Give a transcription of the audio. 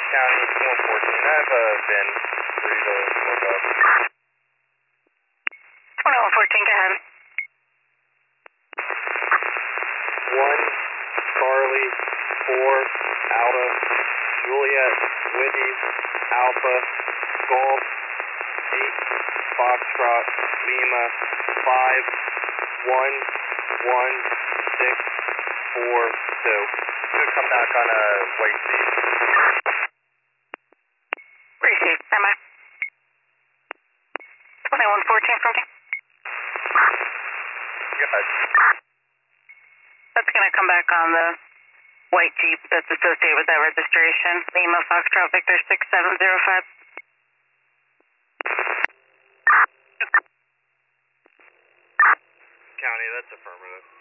County, 114. I have a VIN for you to look up. 2114, go ahead. 1 Charlie 4 Alpha Juliet Whitney Alpha Golf 8 Foxtrot Lima 5 1 1 6 4 2. Should come back on a white seat. Receive, am I? 2114 from here. Good. That's going to come back on the white Jeep that's associated with that registration. Lima Foxtrot Victor 6705. County, that's affirmative.